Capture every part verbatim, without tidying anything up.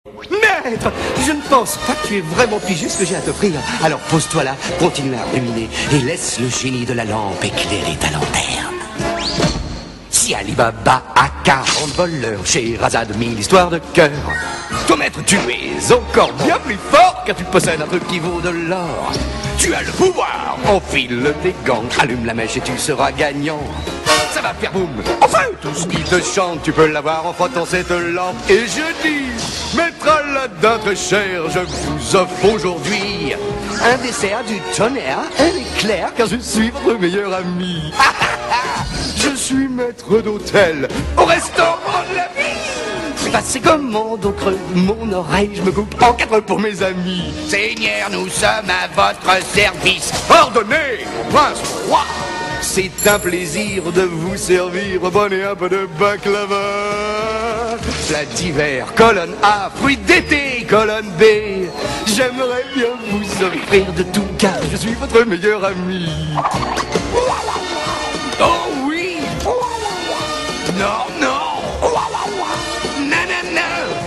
Maître, je ne pense pas que tu aies vraiment pigé ce que j'ai à t'offrir. Alors pose-toi là, continue à ruminer et laisse le génie de la lampe éclairer ta lanterne. Si Ali Baba a quarante voleurs, Scheherazade mille histoires de cœur, toi maître, tu es encore bien plus fort car tu possèdes un truc qui vaut de l'or. Tu as le pouvoir, enfile tes gants, allume la mèche et tu seras gagnant. Ça va faire boum, enfin tout ce qui te chante, tu peux l'avoir en frottant cette lampe. Et je dis, maître Aladdin très cher, je vous offre aujourd'hui un dessert, du tonnerre, un éclair, car je suis votre meilleur ami. Je suis maître d'hôtel au restaurant de la vie. Passez commande au creux de mon oreille, je me coupe en quatre pour mes amis. Seigneur, nous sommes à votre service. Ordonnez, prince roi. C'est un plaisir de vous servir, bonnet un peu de baklava. Plat d'hiver, colonne A, fruits d'été, colonne B. J'aimerais bien vous offrir de tout car je suis votre meilleur ami. Oh oui. Non, non. Nanana.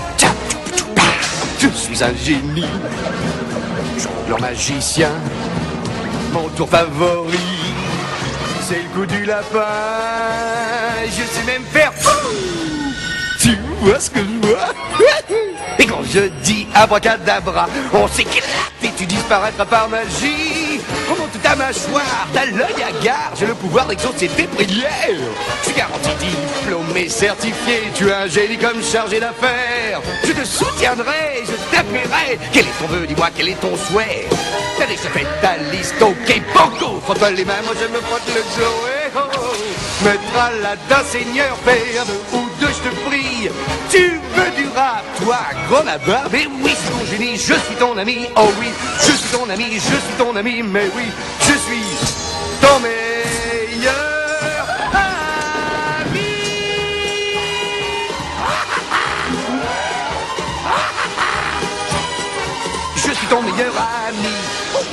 Je suis un génie, jongleur magicien. Mon tour favori, c'est le coup du lapin. Je sais même faire. Tu vois ce que je vois? Et quand je dis abracadabra, on s'éclate et tu disparaîtras par magie. Comment toute ta mâchoire, t'as l'œil à gare, j'ai le pouvoir d'exaucer tes prières. Je suis garanti diplômé, certifié, tu es un génie comme chargé d'affaires. Je te soutiendrai, je t'appellerai. Quel est ton vœu, dis-moi, quel est ton souhait? T'as déjà fait ta liste, ok, banco. Frotte-toi les mains, moi je me frotte le dos. Eh oh, maître Aladdin, seigneur, père de ou deux, je te prie. Tu veux du rap, toi, gros là-bas? Mais oui, c'est ton génie, je suis ton ami. Oh oui, je suis ton ami, je suis ton ami. Mais oui, je suis ton meilleur ami. Je suis ton meilleur ami.